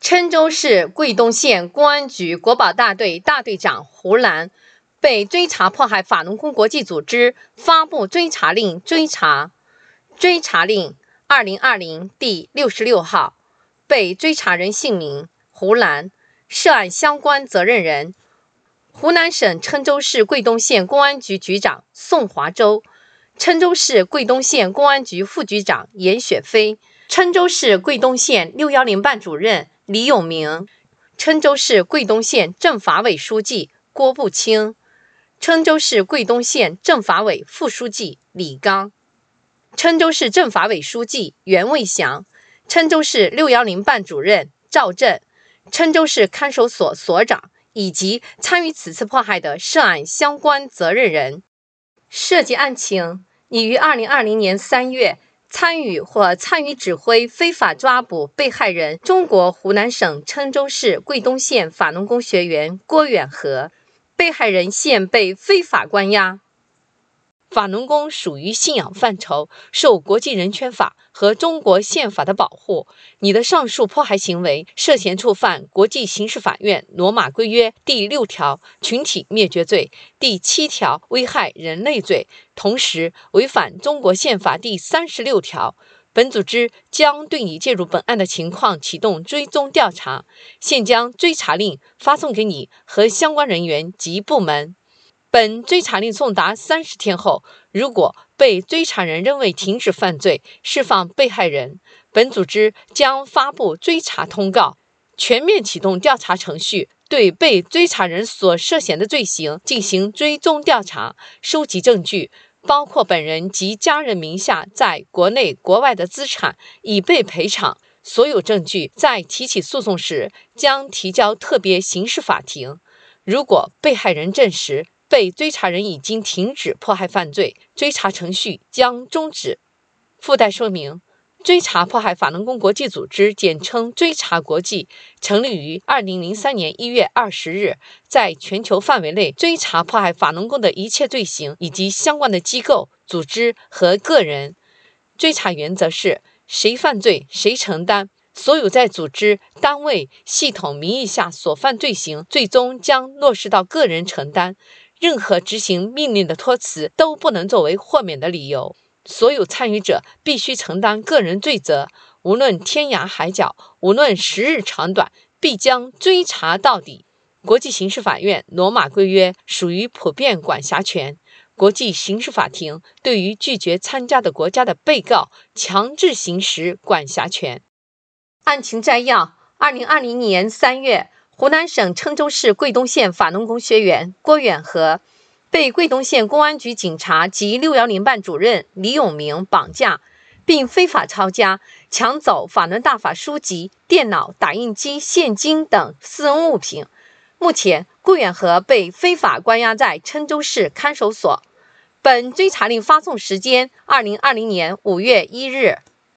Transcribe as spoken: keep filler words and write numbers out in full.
郴州市桂东县公安局国保大队大队长胡兰被追查迫害法轮功国际组织发布追查令追查。追查令二零二零第六十六号，被追查人姓名胡兰，涉案相关责任人湖南省郴州市桂东县公安局局长宋华洲，郴州市桂东县公安局副局长严雪飞，郴州市桂东县六一零办主任李永明，郴州市桂东县政法委书记郭步清，郴州市桂东县政法委副书记李刚，郴州市政法委书记袁卫祥，郴州市六一零办主任赵震，郴州市看守所所长以及参与此次迫害的涉案相关责任人。涉及案情，拟于二零二零年三月参与或参与指挥非法抓捕被害人中国湖南省郴州市桂东县法轮功学员郭远和，被害人现被非法关押。法轮功属于信仰范畴，受国际人权法和中国宪法的保护。你的上述迫害行为涉嫌触犯国际刑事法院罗马规约第六条群体灭绝罪、第七条危害人类罪，同时违反中国宪法第三十六条。本组织将对你介入本案的情况启动追踪调查，现将追查令发送给你和相关人员及部门。本追查令送达三十天后，如果被追查人仍未停止犯罪，释放被害人，本组织将发布追查通告，全面启动调查程序，对被追查人所涉嫌的罪行进行追踪调查，收集证据，包括本人及家人名下在国内国外的资产已被赔偿。所有证据在提起诉讼时将提交特别刑事法庭。如果被害人证实被追查人已经停止迫害犯罪，追查程序将终止。附带说明：追查迫害法轮功国际组织，简称追查国际，成立于二零零三年一月二十日，在全球范围内追查迫害法轮功的一切罪行以及相关的机构、组织和个人。追查原则是：谁犯罪谁承担。所有在组织、单位、系统名义下所犯罪行，最终将落实到个人承担。任何执行命令的托辞都不能作为豁免的理由。所有参与者必须承担个人罪责，无论天涯海角，无论时日长短，必将追查到底。国际刑事法院罗马规约属于普遍管辖权。国际刑事法庭对于拒绝参加的国家的被告强制行使管辖权。案情摘要：二零二零年三月，湖南省郴州市桂东县法轮功学员郭远和被桂东县公安局警察及六一零办主任李永明绑架，并非法抄家、抢走法轮大法书籍、电脑、打印机、现金等私人物品。目前，郭远和被非法关押在郴州市看守所。本追查令发送时间：二零二零年五月一日。